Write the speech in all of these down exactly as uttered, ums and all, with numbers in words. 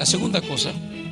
La segunda cosa,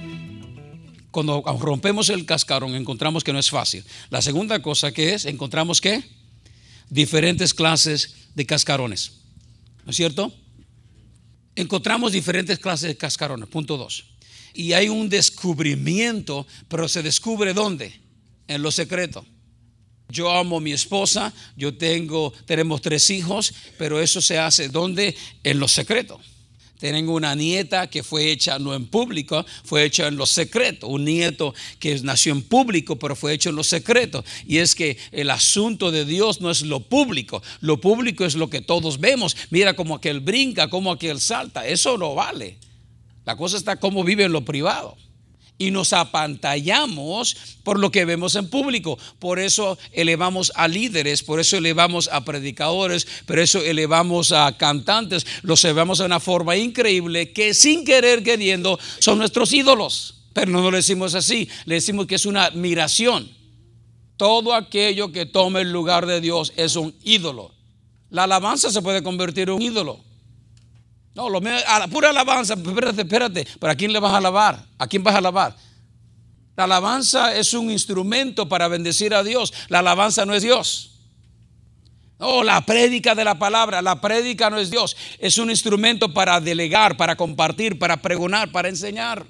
cuando rompemos el cascarón, encontramos que no es fácil. La segunda cosa que es, encontramos que diferentes clases de cascarones, ¿no es cierto? Encontramos diferentes clases de cascarones, punto dos. Y hay un descubrimiento, pero se descubre ¿dónde? En lo secreto. Yo amo a mi esposa, yo tengo, tenemos tres hijos, pero eso se hace ¿dónde? En lo secreto. Tengo una nieta que fue hecha no en público, fue hecha en lo secreto. Un nieto que nació en público, pero fue hecho en lo secreto. Y es que el asunto de Dios no es lo público. Lo público es lo que todos vemos. Mira cómo aquel brinca, cómo aquel salta. Eso no vale. La cosa está cómo vive en lo privado. Y nos apantallamos por lo que vemos en público. Por eso elevamos a líderes, por eso elevamos a predicadores, por eso elevamos a cantantes. Los elevamos de una forma increíble que sin querer queriendo son nuestros ídolos. Pero no lo decimos así, le decimos que es una admiración. Todo aquello que tome el lugar de Dios es un ídolo. La alabanza se puede convertir en un ídolo. No, lo, a la pura alabanza, espérate, espérate, ¿para quién le vas a alabar? ¿A quién vas a alabar? La alabanza es un instrumento para bendecir a Dios. La alabanza no es Dios. No, la prédica de la palabra, la prédica no es Dios. Es un instrumento para delegar, para compartir, para pregonar, para enseñar.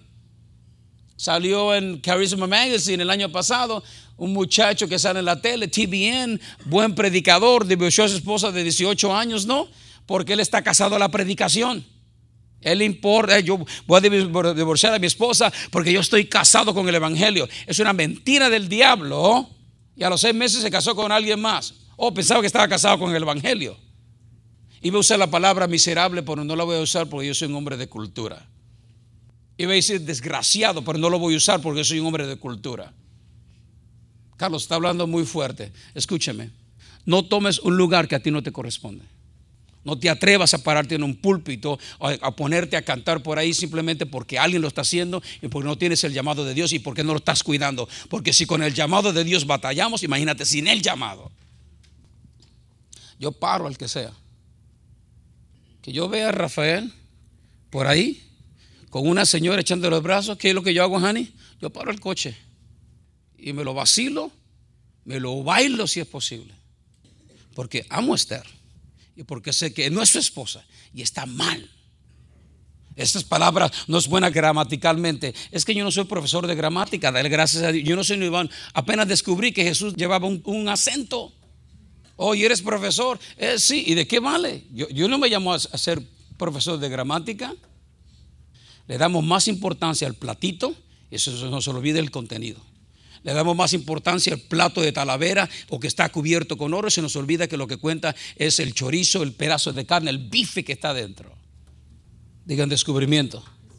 Salió en Charisma Magazine el año pasado un muchacho que sale en la tele, T B N, buen predicador, divorció a su esposa de dieciocho años, ¿no? Porque él está casado a la predicación. Él importa, yo voy a divorciar a mi esposa porque yo estoy casado con el evangelio. Es una mentira del diablo. Y a los seis meses se casó con alguien más. Oh, pensaba que estaba casado con el evangelio. Iba a usar la palabra miserable, pero no la voy a usar porque yo soy un hombre de cultura. Iba a decir desgraciado, pero no lo voy a usar porque yo soy un hombre de cultura. Carlos, está hablando muy fuerte. Escúcheme. No tomes un lugar que a ti no te corresponde. No te atrevas a pararte en un púlpito, a, a ponerte a cantar por ahí simplemente porque alguien lo está haciendo y porque no tienes el llamado de Dios y porque no lo estás cuidando. Porque si con el llamado de Dios batallamos, imagínate sin el llamado. Yo paro al que sea. Que yo vea a Rafael por ahí con una señora echando los brazos. ¿Qué es lo que yo hago, Hani? Yo paro el coche y me lo vacilo, me lo bailo si es posible. Porque amo a Esther. Y porque sé que no es su esposa y está mal. Estas palabras no es buena gramaticalmente. Es que yo no soy profesor de gramática, dale gracias a Dios. Yo no soy ni Iván. Apenas descubrí que Jesús llevaba un, un acento. Oh, ¿y eres profesor? Eh, sí, ¿y de qué vale? Yo, yo no me llamo a, a ser profesor de gramática. Le damos más importancia al platito y eso no se olvide el contenido. Le damos más importancia al plato de Talavera o que está cubierto con oro. Se nos olvida que lo que cuenta es el chorizo, el pedazo de carne, el bife que está dentro. Digan descubrimiento.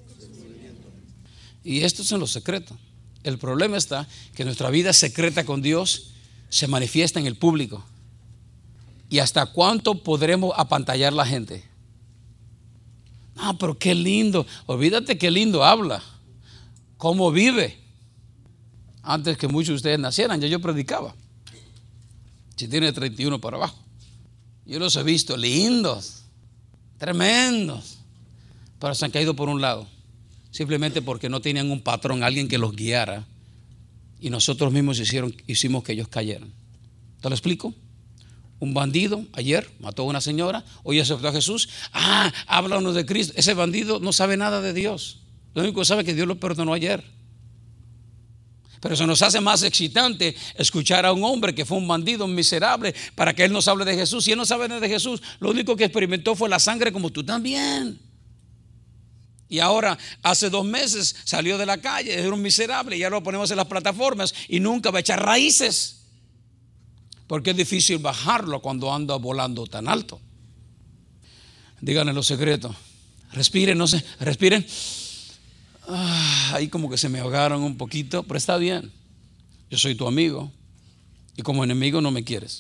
Y esto es en lo secreto. El problema está que nuestra vida secreta con Dios se manifiesta en el público. ¿Y hasta cuánto podremos apantallar la gente? No, pero qué lindo. Olvídate qué lindo habla. ¿Cómo vive? Antes que muchos de ustedes nacieran, ya yo predicaba. Si tiene treinta y uno para abajo. Yo los he visto lindos, tremendos, pero se han caído por un lado. Simplemente porque no tenían un patrón, alguien que los guiara. Y nosotros mismos hicieron, hicimos que ellos cayeran. ¿Te lo explico? Un bandido ayer mató a una señora, hoy aceptó a Jesús. Ah, háblanos de Cristo. Ese bandido no sabe nada de Dios. Lo único que sabe es que Dios lo perdonó ayer. Pero se nos hace más excitante escuchar a un hombre que fue un bandido, un miserable, para que él nos hable de Jesús. Si él no sabe nada de Jesús, lo único que experimentó fue la sangre como tú también. Y ahora, hace dos meses salió de la calle, era un miserable, y ya lo ponemos en las plataformas y nunca va a echar raíces. Porque es difícil bajarlo cuando anda volando tan alto. Díganle los secretos. Respiren, no sé, respiren. Ah, ahí como que se me ahogaron un poquito, pero está bien. Yo soy tu amigo y como enemigo no me quieres.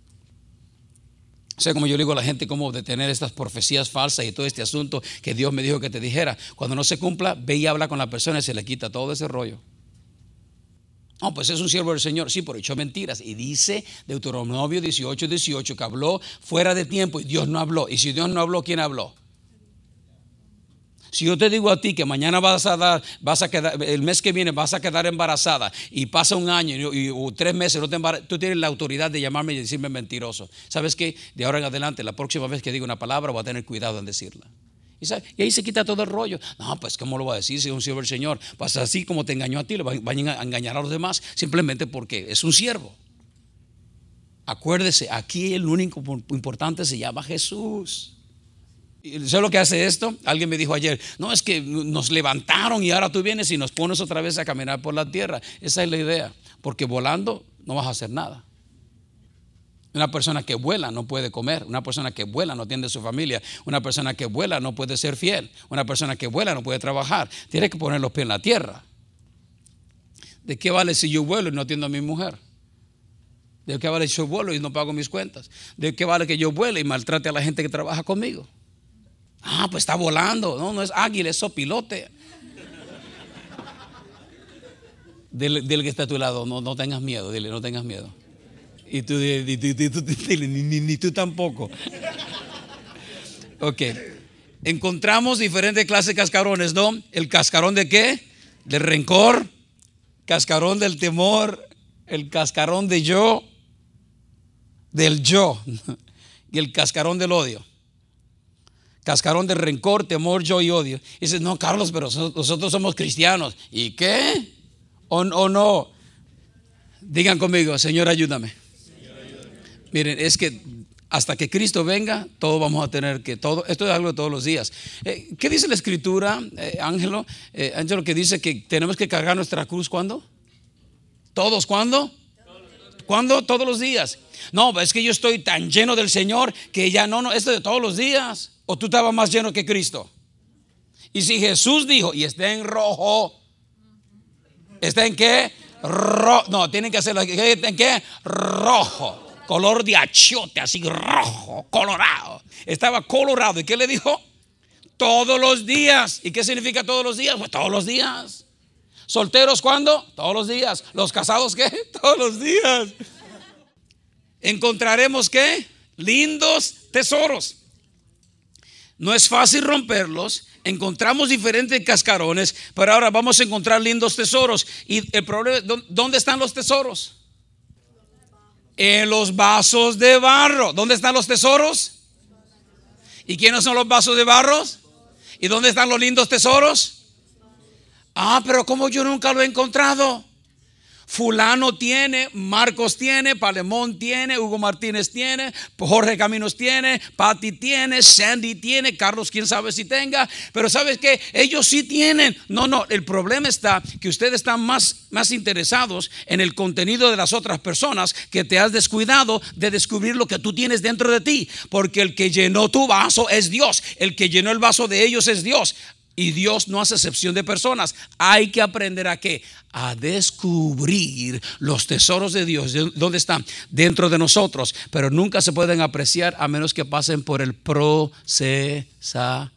O sea, como yo le digo a la gente, cómo detener estas profecías falsas y todo este asunto que Dios me dijo que te dijera. Cuando no se cumpla, ve y habla con la persona y se le quita todo ese rollo. No, pues es un siervo del Señor. Sí, pero echó mentiras. Y dice Deuteronomio dieciocho, dieciocho que habló fuera de tiempo y Dios no habló. Y si Dios no habló, ¿quién habló? Si yo te digo a ti que mañana vas a dar, vas a quedar, el mes que viene vas a quedar embarazada y pasa un año y, y o tres meses no te embarazas, tú tienes la autoridad de llamarme y decirme mentiroso. ¿Sabes qué? De ahora en adelante, la próxima vez que diga una palabra voy a tener cuidado en decirla. Y, ¿sabes? Y ahí se quita todo el rollo. No, pues ¿cómo lo voy a decir si es un siervo del Señor? Pues así como te engañó a ti, le van a engañar a los demás simplemente porque es un siervo. Acuérdese, aquí el único importante se llama Jesús. ¿Sabes lo que hace esto? Alguien me dijo ayer, no, es que nos levantaron y ahora tú vienes y nos pones otra vez a caminar por la tierra. Esa es la idea, porque volando no vas a hacer nada. Una persona que vuela no puede comer, una persona que vuela no atiende a su familia, una persona que vuela no puede ser fiel, una persona que vuela no puede trabajar. Tiene que poner los pies en la tierra. ¿De qué vale si yo vuelo y no atiendo a mi mujer? ¿De qué vale si yo vuelo y no pago mis cuentas? ¿De qué vale que yo vuele y maltrate a la gente que trabaja conmigo? Ah, pues está volando. No, no es águila, es sopilote. Dile, dile que está a tu lado, no, no tengas miedo, dile, no tengas miedo. Y tú dile, dile, dile ni, ni, ni tú tampoco. Ok. Encontramos diferentes clases de cascarones, ¿no? ¿El cascarón de qué? Del rencor, cascarón del temor, el cascarón de yo, del yo, y el cascarón del odio. Cascarón de rencor, temor, yo y odio. Y dices, no, Carlos, pero nosotros somos cristianos. ¿Y qué? ¿O, o no? Digan conmigo, Señor, ayúdame. Señor, ayúdame. Miren, es que hasta que Cristo venga, todos vamos a tener que, todo, esto es algo de todos los días. Eh, ¿Qué dice la Escritura, eh, Ángelo? Eh, Ángelo, que dice que tenemos que cargar nuestra cruz, ¿cuándo? ¿Todos cuándo? ¿Cuándo? Todos los días. No, es que yo estoy tan lleno del Señor que ya no, no, esto es de todos los días. ¿O tú estabas más lleno que Cristo? Y si Jesús dijo, y está en rojo, ¿está en qué? Ro no, tienen que hacerlo. ¿En qué? Rojo. Color de achiote, así rojo, colorado. Estaba colorado. ¿Y qué le dijo? Todos los días. ¿Y qué significa todos los días? Pues todos los días. ¿Solteros cuándo? Todos los días. ¿Los casados qué? Todos los días. ¿Encontraremos qué? Lindos tesoros. No es fácil romperlos. Encontramos diferentes cascarones, pero ahora vamos a encontrar lindos tesoros. Y el problema, ¿dónde están los tesoros? En los vasos de barro. ¿Dónde están los tesoros? ¿Y quiénes son los vasos de barro? ¿Y dónde están los lindos tesoros? Ah, pero ¿cómo yo nunca lo he encontrado? Fulano tiene, Marcos tiene, Palemón tiene, Hugo Martínez tiene, Jorge Caminos tiene, Patti tiene, Sandy tiene, Carlos quién sabe si tenga, pero ¿sabes qué? Ellos sí tienen. No, no, el problema está que ustedes están más, más interesados en el contenido de las otras personas, que te has descuidado de descubrir lo que tú tienes dentro de ti, porque el que llenó tu vaso es Dios, el que llenó el vaso de ellos es Dios. Y Dios no hace excepción de personas. Hay que aprender a qué? A descubrir los tesoros de Dios. ¿Dónde están? Dentro de nosotros. Pero nunca se pueden apreciar a menos que pasen por el procesador.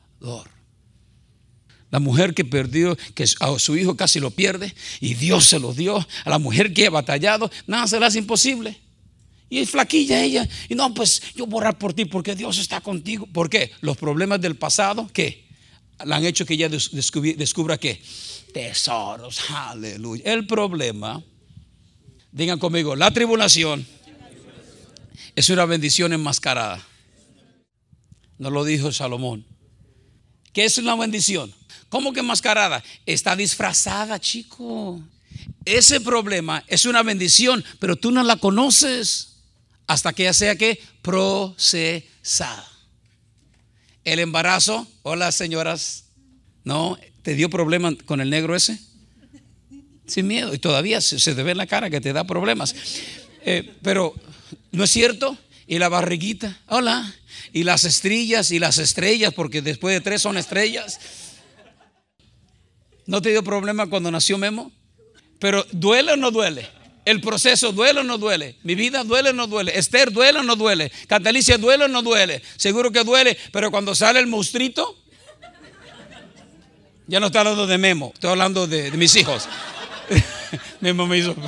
La mujer que perdió, que a su hijo casi lo pierde y Dios se lo dio. A la mujer que ha batallado, nada se le hace imposible. Y es flaquilla ella. Y no, pues yo voy a orar por ti porque Dios está contigo. ¿Por qué? Los problemas del pasado, ¿qué? La han hecho que ella descubra, descubra ¿qué? Tesoros, aleluya. El problema, digan conmigo, la tribulación es una bendición enmascarada. No lo dijo Salomón. ¿Qué es una bendición? ¿Cómo que enmascarada? Está disfrazada, chico. Ese problema es una bendición, pero tú no la conoces hasta que ya sea que procesada. El embarazo, hola señoras, ¿no? ¿Te dio problema con el negro ese? Sin miedo, y todavía se, se te ve en la cara que te da problemas. Eh, pero, ¿no es cierto? Y la barriguita, hola, y las estrillas y las estrellas, porque después de tres son estrellas. ¿No te dio problema cuando nació Memo? Pero, ¿duele o no duele? El proceso, ¿duele o no duele? Mi vida, ¿duele o no duele? Esther, ¿duele o no duele? Catalicia, ¿duele o no duele? Seguro que duele, pero cuando sale el monstruito, ya no estoy hablando de Memo, estoy hablando de, de mis hijos. Memo me hizo.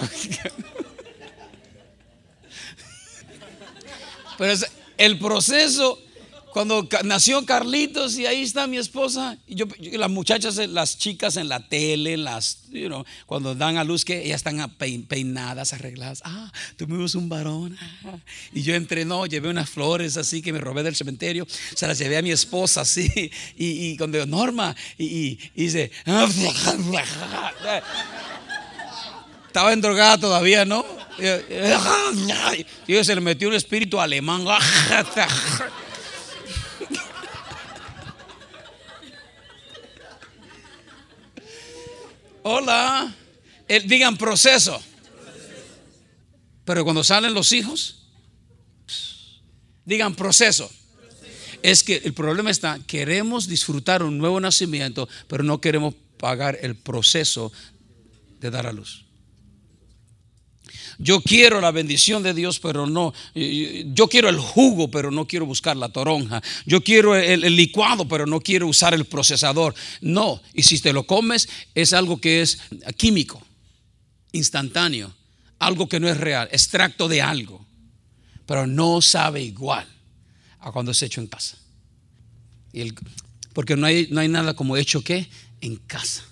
Pero es, el proceso Cuando nació Carlitos y ahí está mi esposa, y yo, las muchachas, las chicas en la tele, las, you know, cuando dan a luz, que ellas están peinadas, arregladas. Ah, tuvimos un varón. Ah. Y yo entré, no, llevé unas flores así que me robé del cementerio, se las llevé a mi esposa así. Y, y cuando digo, Norma, y, y, y dice, estaba endrogada todavía, ¿no? Y se le metió un espíritu alemán. Hola, el, digan proceso. Pero cuando salen los hijos, digan proceso. Es que el problema está, queremos disfrutar un nuevo nacimiento, pero no queremos pagar el proceso de dar a luz. Yo quiero la bendición de Dios, pero no. Yo quiero el jugo, pero no quiero buscar la toronja. Yo quiero el, el licuado, pero no quiero usar el procesador. No, y si te lo comes, es algo que es químico, instantáneo, algo que no es real, extracto de algo, pero no sabe igual a cuando es hecho en casa. Y el, porque no hay, no hay nada como hecho ¿qué? En casa.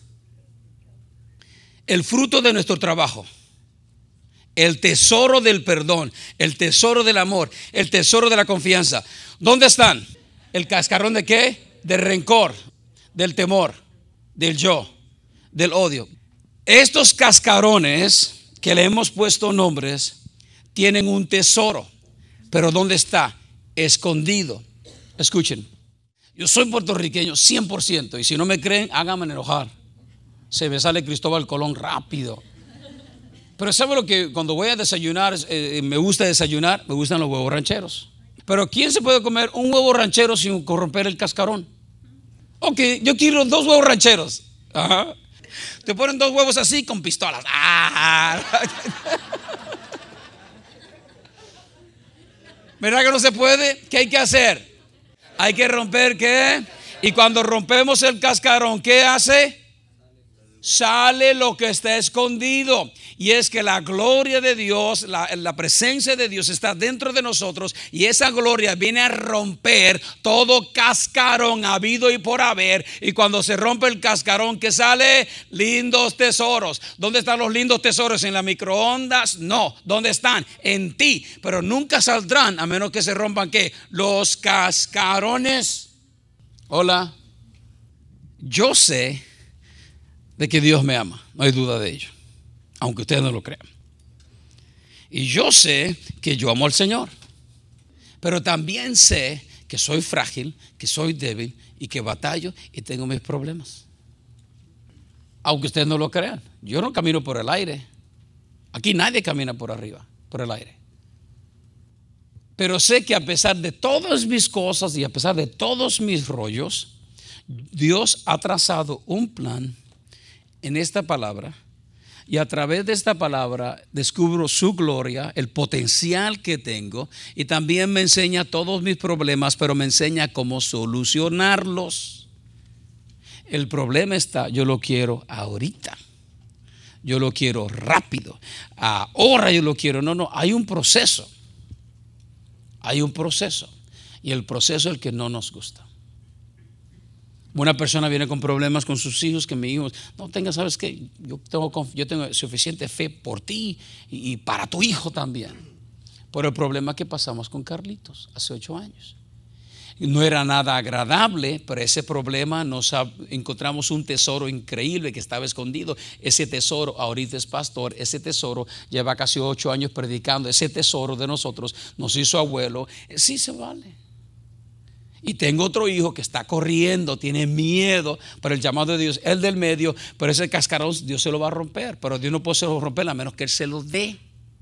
El fruto de nuestro trabajo, el tesoro del perdón, el tesoro del amor, el tesoro de la confianza. ¿Dónde están? ¿El cascarón de qué? Del rencor, del temor, del yo, del odio. Estos cascarones que le hemos puesto nombres tienen un tesoro, pero ¿dónde está? Escondido. Escuchen, yo soy puertorriqueño cien por ciento y si no me creen, háganme enojar. Se me sale Cristóbal Colón rápido. Pero ¿sabe lo que? Cuando voy a desayunar, eh, me gusta desayunar, me gustan los huevos rancheros. Pero ¿quién se puede comer un huevo ranchero sin corromper el cascarón? Ok, yo quiero dos huevos rancheros. Ajá. Te ponen dos huevos así con pistolas. Ah. ¿Verdad que no se puede? ¿Qué hay que hacer? Hay que romper ¿qué? Y cuando rompemos el cascarón, ¿qué hace? Sale lo que está escondido. Y es que la gloria de Dios, la, la presencia de Dios está dentro de nosotros. Y esa gloria viene a romper todo cascarón habido y por haber. Y cuando se rompe el cascarón, ¿qué sale? Lindos tesoros. ¿Dónde están los lindos tesoros? ¿En las microondas? No. ¿Dónde están? En ti. Pero nunca saldrán a menos que se rompan ¿qué? Los cascarones. Hola. Yo sé de que Dios me ama, no hay duda de ello, aunque ustedes no lo crean. Y yo sé que yo amo al Señor, pero también sé que soy frágil, que soy débil y que batallo y tengo mis problemas. Aunque ustedes no lo crean, yo no camino por el aire. Aquí nadie camina por arriba, por el aire. Pero sé que a pesar de todas mis cosas y a pesar de todos mis rollos, Dios ha trazado un plan en esta palabra, y a través de esta palabra descubro su gloria, el potencial que tengo, y también me enseña todos mis problemas, pero me enseña cómo solucionarlos. El problema está, yo lo quiero ahorita, yo lo quiero rápido, ahora yo lo quiero. No, no, hay un proceso, hay un proceso, y el proceso es el que no nos gusta. Una persona viene con problemas con sus hijos, que mi hijo, no tenga, ¿sabes qué? Yo tengo, yo tengo suficiente fe por ti y, y para tu hijo también. Por el problema que pasamos con Carlitos hace ocho años. No era nada agradable, pero ese problema nos ha, encontramos un tesoro increíble que estaba escondido. Ese tesoro, ahorita es pastor, ese tesoro lleva casi ocho años predicando. Ese tesoro de nosotros nos hizo abuelo. Sí se vale. Y tengo otro hijo que está corriendo, tiene miedo por el llamado de Dios, el del medio, pero ese cascarón Dios se lo va a romper, pero Dios no puede romper a menos que Él se lo dé.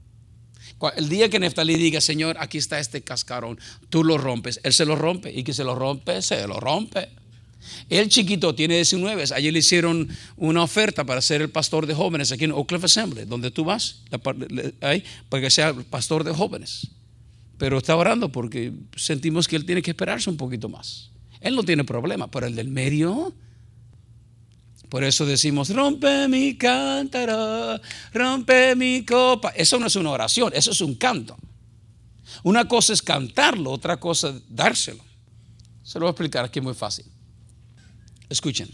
El día que Neftalí diga, Señor, aquí está este cascarón, tú lo rompes, Él se lo rompe, y que se lo rompe, se lo rompe. El chiquito tiene diecinueve, ayer le hicieron una oferta para ser el pastor de jóvenes aquí en Oak Cliff Assembly, donde tú vas, ahí, para que sea pastor de jóvenes. Pero está orando porque sentimos que él tiene que esperarse un poquito más. Él no tiene problema, pero el del medio. Por eso decimos, rompe mi cántara, rompe mi copa. Eso no es una oración, eso es un canto. Una cosa es cantarlo, otra cosa es dárselo. Se lo voy a explicar aquí muy fácil. Escuchen.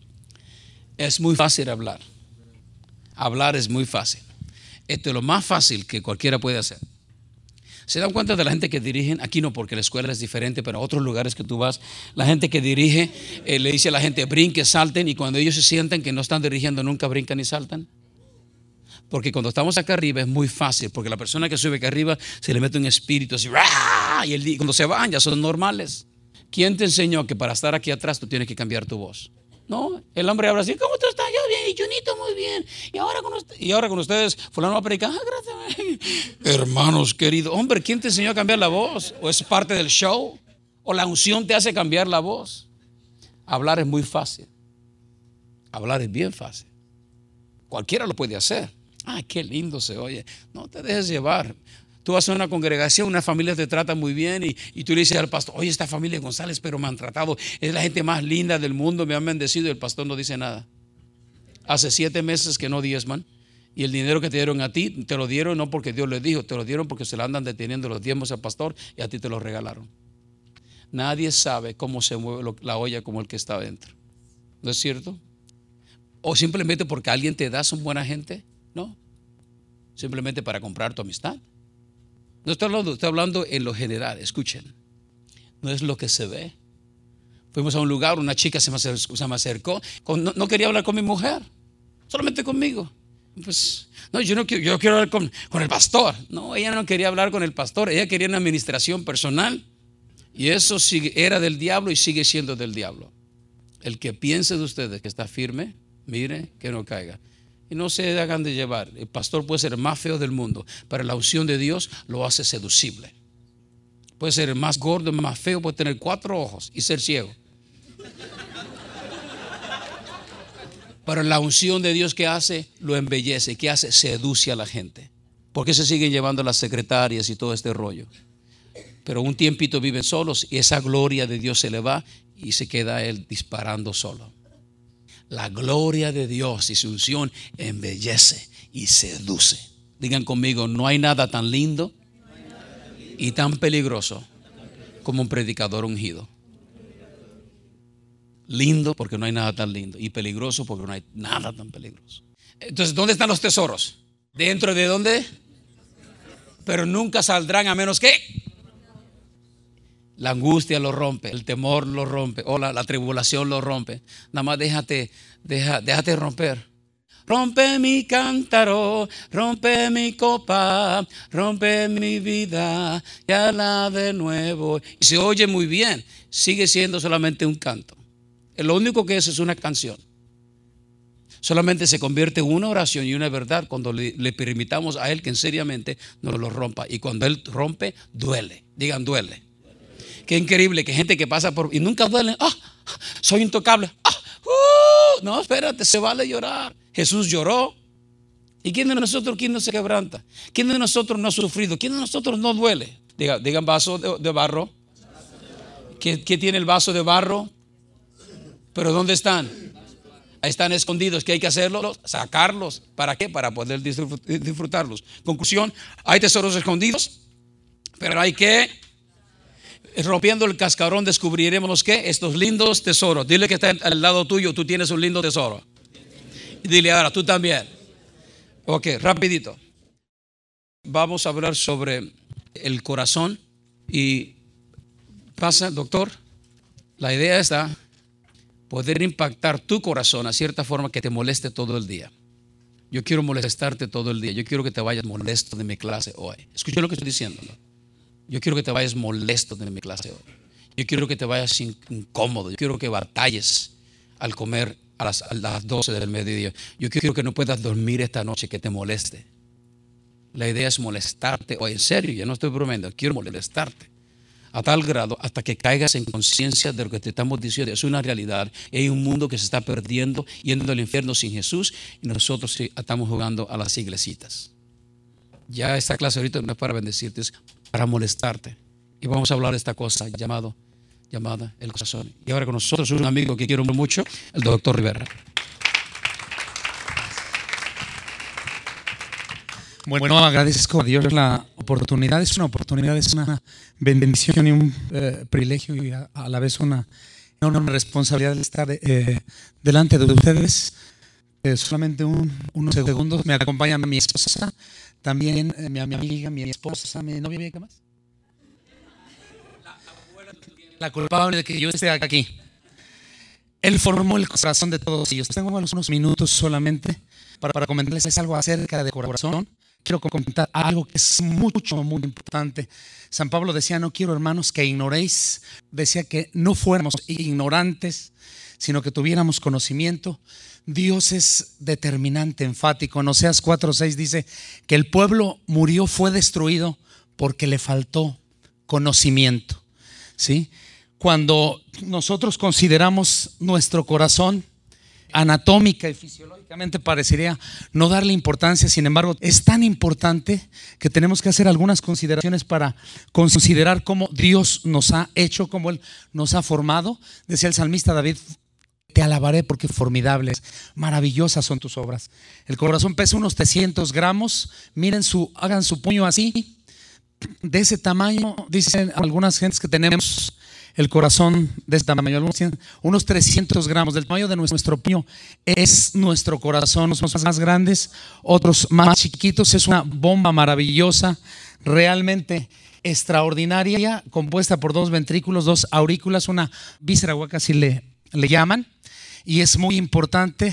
Es muy fácil hablar. Hablar es muy fácil. Esto es lo más fácil que cualquiera puede hacer. ¿Se dan cuenta de la gente que dirigen? Aquí no, porque la escuela es diferente, pero a otros lugares que tú vas, la gente que dirige eh, le dice a la gente brinque, salten, y cuando ellos se sienten que no están dirigiendo, nunca brincan ni saltan. Porque cuando estamos acá arriba es muy fácil, porque la persona que sube acá arriba se le mete un espíritu así, ¡rah! Y el, cuando se van ya son normales. ¿Quién te enseñó que para estar aquí atrás tú tienes que cambiar tu voz? No, el hombre habla así, ¿cómo tú estás? Yo bien, y Junito muy bien. Y ahora con, usted, y ahora con ustedes, fulano va a predicar, ah, gracias. Hermanos queridos, hombre, ¿quién te enseñó a cambiar la voz? ¿O es parte del show? ¿O la unción te hace cambiar la voz? Hablar es muy fácil. Hablar es bien fácil. Cualquiera lo puede hacer. Ay, qué lindo se oye. No te dejes llevar. Tú vas a una congregación, una familia te trata muy bien y, y tú le dices al pastor, oye, esta familia González, pero me han tratado, es la gente más linda del mundo, me han bendecido, y el pastor no dice nada. Hace siete meses que no diezman, y el dinero que te dieron a ti, te lo dieron no porque Dios les dijo, te lo dieron porque se le andan deteniendo los diezmos al pastor y a ti te lo regalaron. Nadie sabe cómo se mueve la olla como el que está adentro. ¿No es cierto? O simplemente porque alguien te da, son buena gente. No, simplemente para comprar tu amistad. No estoy hablando, estoy hablando en lo general. Escuchen, no es lo que se ve. Fuimos a un lugar, una chica se me acercó, se me acercó con, no, no quería hablar con mi mujer, solamente conmigo. Pues, no, yo no quiero, yo quiero hablar con, con el pastor. No, ella no quería hablar con el pastor, ella quería una administración personal. Y eso sigue, era del diablo y sigue siendo del diablo. El que piense de ustedes que está firme, mire que no caiga. Y no se hagan de llevar. El pastor puede ser el más feo del mundo, pero la unción de Dios lo hace seducible. Puede ser el más gordo, el más feo, puede tener cuatro ojos y ser ciego. Pero la unción de Dios, que hace, lo embellece, que hace, seduce a la gente. ¿Por qué se siguen llevando las secretarias y todo este rollo? Pero un tiempito viven solos y esa gloria de Dios se le va y se queda él disparando solo. La gloria de Dios y su unción embellece y seduce. Digan conmigo, no hay nada tan lindo y tan peligroso como un predicador ungido. Lindo porque no hay nada tan lindo, y peligroso porque no hay nada tan peligroso. Entonces, ¿dónde están los tesoros? ¿Dentro de dónde? Pero nunca saldrán a menos que la angustia lo rompe, el temor lo rompe, o la, la tribulación lo rompe. Nada más déjate, deja, déjate romper. Rompe mi cántaro, rompe mi copa, rompe mi vida, y hazla de nuevo. Y se oye muy bien, sigue siendo solamente un canto. Lo único que es es una canción. Solamente se convierte en una oración y una verdad cuando le, le permitamos a Él que seriamente nos lo rompa. Y cuando Él rompe, duele. Digan, duele. Qué increíble que gente que pasa por y nunca duele. Ah, soy intocable. Ah, uh, no, espérate, se vale llorar. Jesús lloró. ¿Y quién de nosotros, quién no se quebranta? ¿Quién de nosotros no ha sufrido? ¿Quién de nosotros no duele? Digan, digan vaso de, de barro. ¿Qué, ¿Qué tiene el vaso de barro? ¿Pero dónde están? Ahí están escondidos. ¿Qué hay que hacerlo? Sacarlos. ¿Para qué? Para poder disfrutarlos. Conclusión, hay tesoros escondidos, pero hay que, rompiendo el cascarón, descubriremos ¿qué? Estos lindos tesoros. Dile que está al lado tuyo, tú tienes un lindo tesoro. Y dile ahora, tú también. Ok, rapidito. Vamos a hablar sobre el corazón. Y pasa, doctor, la idea está poder impactar tu corazón a cierta forma que te moleste todo el día. Yo quiero molestarte todo el día. Yo quiero que te vayas molesto de mi clase hoy. Escucha lo que estoy diciendo, ¿no? Yo quiero que te vayas molesto de mi clase hoy. Yo quiero que te vayas incómodo. Yo quiero que batalles al comer a las, a las doce del mediodía. Yo quiero que no puedas dormir esta noche, que te moleste. La idea es molestarte hoy. En serio, ya no estoy bromeando. Quiero molestarte a tal grado hasta que caigas en conciencia de lo que te estamos diciendo. Es una realidad. Hay un mundo que se está perdiendo, yendo al infierno sin Jesús, y nosotros estamos jugando a las iglesitas. Ya esta clase ahorita no es para bendecirte, es para molestarte. Y vamos a hablar de esta cosa llamado, llamada el corazón. Y ahora con nosotros un amigo que quiero mucho, el doctor Rivera. Bueno, agradezco a Dios la oportunidad. Es una oportunidad, es una bendición y un eh, privilegio y a, a la vez una, una responsabilidad de estar eh, delante de ustedes. Eh, solamente un, unos segundos. Me acompaña mi esposa, también eh, mi, mi amiga, mi esposa, mi novia, ¿qué más? La culpable de que yo esté aquí. Él formó el corazón de todos ellos. Tengo unos minutos solamente para, para comentarles algo acerca de corazón. Quiero comentar algo que es mucho, muy importante. San Pablo decía: no quiero, hermanos, que ignoréis. Decía que no fuéramos ignorantes, sino que tuviéramos conocimiento. Dios es determinante, enfático. En Oseas cuatro seis dice que el pueblo murió, fue destruido porque le faltó conocimiento. ¿Sí? Cuando nosotros consideramos nuestro corazón, anatómica y fisiológicamente parecería no darle importancia. Sin embargo, es tan importante que tenemos que hacer algunas consideraciones para considerar cómo Dios nos ha hecho, cómo Él nos ha formado. Decía el salmista David: te alabaré porque formidables, maravillosas son tus obras. El corazón pesa unos trescientos gramos. Miren, su, hagan su puño así, de ese tamaño. Dicen algunas gentes que tenemos el corazón de este tamaño, unos trescientos gramos, del tamaño de nuestro puño es nuestro corazón. Unos más grandes, otros más chiquitos. Es una bomba maravillosa, realmente extraordinaria, compuesta por dos ventrículos, dos aurículas, una víscera hueca, así le, le llaman. Y es muy importante.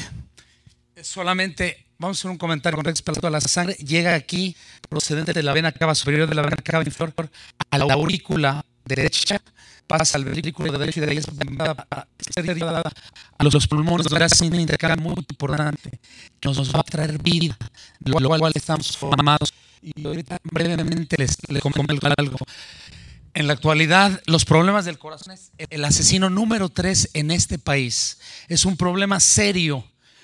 Solamente vamos a hacer un comentario con respecto a la sangre. Llega aquí, procedente de la vena cava superior, de la vena cava inferior, a la aurícula derecha, pasa al ventrículo derecho y de ahí es derivada a los pulmones. Es un intercambio muy importante que nos va a traer vida, de lo cual estamos formados. Y ahorita brevemente les, les comento algo. En la actualidad, los problemas del corazón es el asesino número tres en este país. Es un problema serio.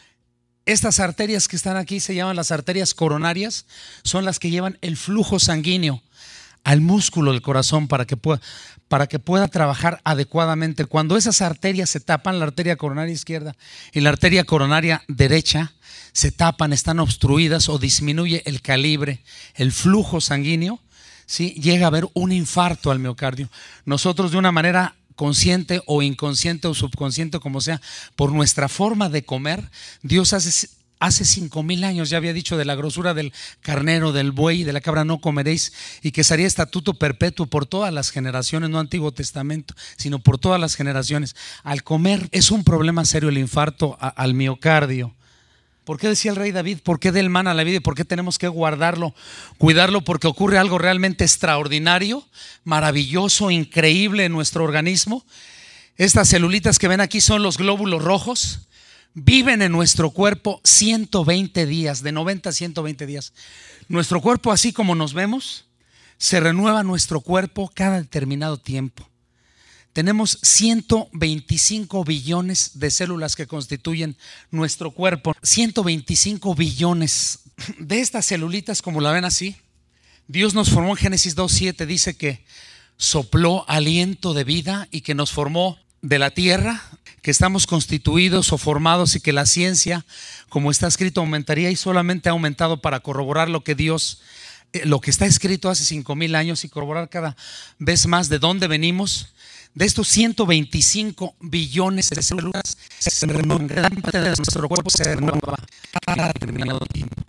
Estas arterias que están aquí se llaman las arterias coronarias, son las que llevan el flujo sanguíneo al músculo del corazón para que pueda, para que pueda trabajar adecuadamente. Cuando esas arterias se tapan, la arteria coronaria izquierda y la arteria coronaria derecha se tapan, están obstruidas o disminuye el calibre, el flujo sanguíneo, ¿sí? Llega a haber un infarto al miocardio. Nosotros, de una manera consciente o inconsciente o subconsciente, como sea, por nuestra forma de comer, Dios hace Hace cinco mil años ya había dicho: de la grosura del carnero, del buey y de la cabra no comeréis, y que sería estatuto perpetuo por todas las generaciones, no Antiguo Testamento, sino por todas las generaciones. Al comer es un problema serio el infarto a, al miocardio. ¿Por qué decía el rey David? ¿Por qué del man a la vida? ¿Y por qué tenemos que guardarlo, cuidarlo? Porque ocurre algo realmente extraordinario, maravilloso, increíble en nuestro organismo. Estas celulitas que ven aquí son los glóbulos rojos. Viven en nuestro cuerpo ciento veinte días, de noventa a ciento veinte días. Nuestro cuerpo, así como nos vemos, se renueva nuestro cuerpo cada determinado tiempo. Tenemos ciento veinticinco billones de células que constituyen nuestro cuerpo. ciento veinticinco billones de estas celulitas, como la ven así. Dios nos formó en Génesis dos siete, dice que sopló aliento de vida y que nos formó de la tierra, que estamos constituidos o formados, y que la ciencia, como está escrito, aumentaría, y solamente ha aumentado para corroborar lo que Dios, eh, lo que está escrito hace cinco mil años, y corroborar cada vez más de dónde venimos. De estos ciento veinticinco billones de células, se renuevan, gran parte de nuestro cuerpo se renueva cada determinado tiempo.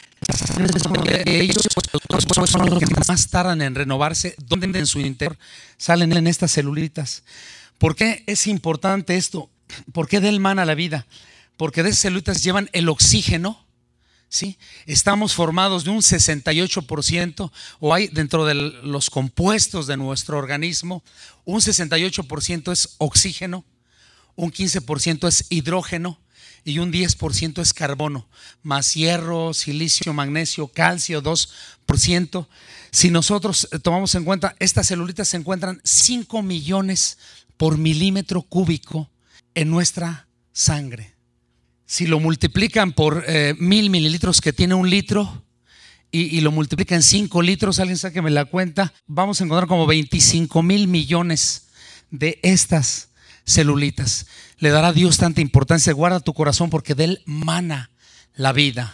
Ellos son los que más tardan en renovarse. Donde en su interior salen en estas celulitas. ¿Por qué es importante esto? ¿Por qué del man a la vida? Porque de esas celulitas llevan el oxígeno, ¿sí? Estamos formados de un sesenta y ocho por ciento, o hay dentro de los compuestos de nuestro organismo, un sesenta y ocho por ciento es oxígeno, un quince por ciento es hidrógeno y un diez por ciento es carbono, más hierro, silicio, magnesio, calcio, dos por ciento. Si nosotros tomamos en cuenta, estas celulitas se encuentran cinco millones por milímetro cúbico en nuestra sangre. Si lo multiplican por eh, mil mililitros que tiene un litro y, y lo multiplican en cinco litros, alguien sáqueme la cuenta, vamos a encontrar como veinticinco mil millones de estas celulitas. Le dará a Dios tanta importancia. Guarda tu corazón porque de él mana la vida.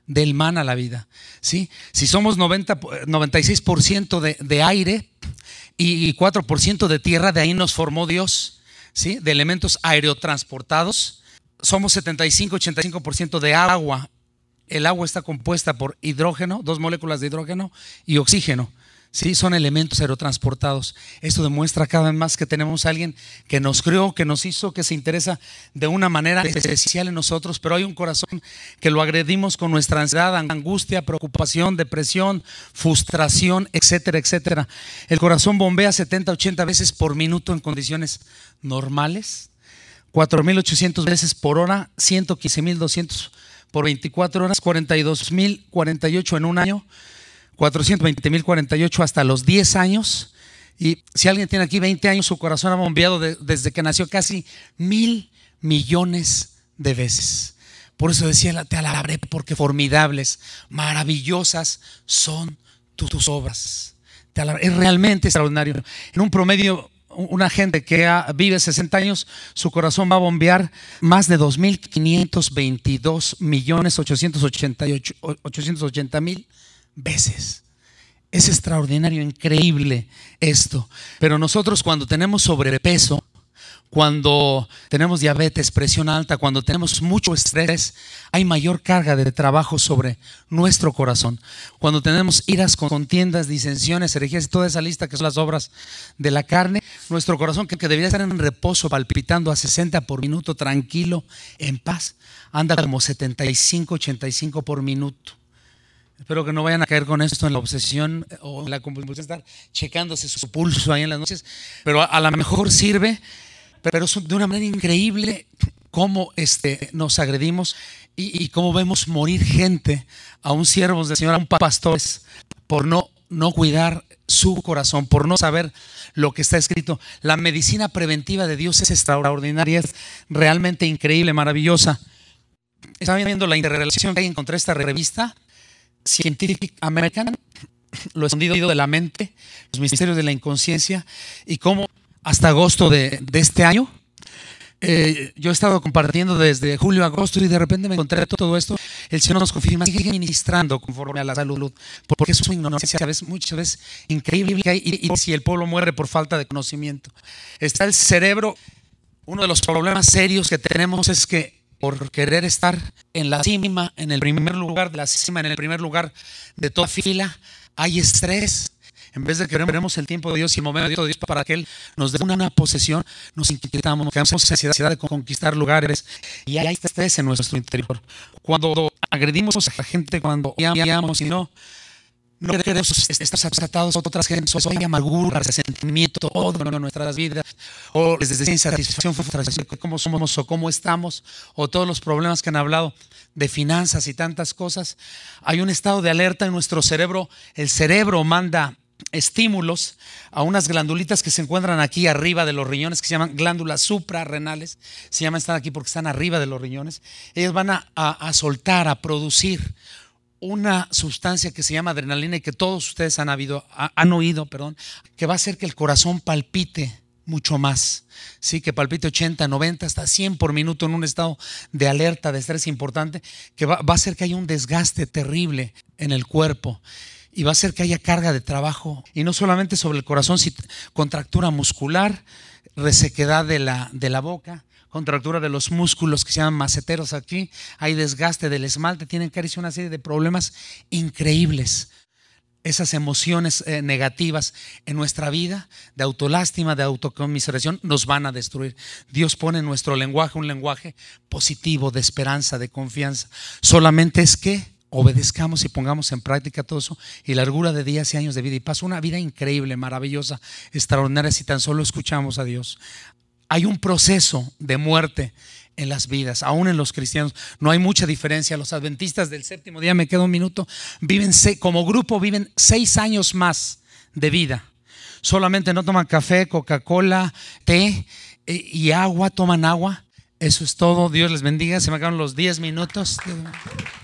del man a la vida, ¿sí? Si somos noventa, noventa y seis por ciento de, de aire y cuatro por ciento de tierra, de ahí nos formó Dios, ¿sí? De elementos aerotransportados. Somos setenta y cinco, ochenta y cinco por ciento de agua. El agua está compuesta por hidrógeno, dos moléculas de hidrógeno y oxígeno. Sí, son elementos aerotransportados. Esto demuestra cada vez más que tenemos a alguien que nos creó, que nos hizo, que se interesa de una manera especial en nosotros, pero hay un corazón que lo agredimos con nuestra ansiedad, angustia, preocupación, depresión, frustración, etcétera, etcétera. El corazón bombea setenta, ochenta veces por minuto en condiciones normales, cuatro mil ochocientas veces por hora, ciento quince mil doscientos por veinticuatro horas, cuarenta y dos mil cuarenta y ocho en un año, cuatrocientos veinte mil cuarenta y ocho hasta los diez años. Y si alguien tiene aquí veinte años, su corazón ha bombeado de, desde que nació casi mil millones de veces. Por eso decía, te alabaré porque formidables, maravillosas son tus obras. Te alabaré. Es realmente extraordinario. En un promedio, una gente que vive sesenta años, su corazón va a bombear más de dos mil quinientos veintidós millones ochocientos ochenta mil veces. Es extraordinario, increíble esto. Pero nosotros, cuando tenemos sobrepeso, cuando tenemos diabetes, presión alta, cuando tenemos mucho estrés, hay mayor carga de trabajo sobre nuestro corazón. Cuando tenemos iras, contiendas, disensiones, herejías y toda esa lista que son las obras de la carne, nuestro corazón, que debería estar en reposo, palpitando a sesenta por minuto, tranquilo, en paz, anda como setenta y cinco, ochenta y cinco por minuto. Espero que no vayan a caer con esto en la obsesión o en la compulsión de estar checándose su pulso ahí en las noches, pero a, a lo mejor sirve. Pero es de una manera increíble cómo este, nos agredimos y, y cómo vemos morir gente, aún siervos del Señor, aún pastores, por no, no cuidar su corazón, por no saber lo que está escrito. La medicina preventiva de Dios es extraordinaria, es realmente increíble, maravillosa. Estaba viendo la interrelación que hay, encontré esta revista Scientific American, lo escondido de la mente, los misterios de la inconsciencia, y cómo hasta agosto de, de este año, eh, yo he estado compartiendo desde julio a agosto y de repente me encontré todo esto. El Señor nos confirma, sigue ministrando conforme a la salud, porque es una ignorancia a veces, muchas veces increíble, y, y si el pueblo muere por falta de conocimiento. Está el cerebro. Uno de los problemas serios que tenemos es que por querer estar en la cima, en el primer lugar de la cima, en el primer lugar de toda fila, hay estrés. En vez de que queremos el tiempo de Dios y el momento de Dios para que Él nos dé una, una posesión, nos inquietamos, nos quedamos en ansiedad de conquistar lugares y hay estrés en nuestro interior. Cuando agredimos a la gente, cuando amamos y no, no queremos estar atados a otras gentes, o hay amargura, resentimiento, odio en nuestras vidas, o desde insatisfacción, frustración, cómo somos o cómo estamos, o todos los problemas que han hablado de finanzas y tantas cosas. Hay un estado de alerta en nuestro cerebro. El cerebro manda estímulos a unas glandulitas que se encuentran aquí arriba de los riñones, que se llaman glándulas suprarrenales. Se llaman, están aquí porque están arriba de los riñones. Ellos van a, a, a soltar, a producir una sustancia que se llama adrenalina y que todos ustedes han, habido, han oído, perdón, que va a hacer que el corazón palpite mucho más, sí, que palpite ochenta, noventa, hasta cien por minuto en un estado de alerta, de estrés importante, que va, va a hacer que haya un desgaste terrible en el cuerpo. Y va a hacer que haya carga de trabajo, y no solamente sobre el corazón, sino contractura muscular, resequedad de la, de la boca, contractura de los músculos que se llaman maceteros aquí, hay desgaste del esmalte, tienen que hacer una serie de problemas increíbles. Esas emociones eh, negativas en nuestra vida, de autolástima, de autocomiseración, nos van a destruir. Dios pone en nuestro lenguaje un lenguaje positivo, de esperanza, de confianza. Solamente es que obedezcamos y pongamos en práctica todo eso, y largura de días y años de vida y paz, una vida increíble, maravillosa, extraordinaria si tan solo escuchamos a Dios. Hay un proceso de muerte en las vidas, aún en los cristianos. No hay mucha diferencia. Los adventistas del séptimo día, me queda un minuto, viven como grupo viven seis años más de vida. Solamente no toman café, Coca-Cola, té y agua, toman agua. Eso es todo. Dios les bendiga. Se me acabaron los diez minutos.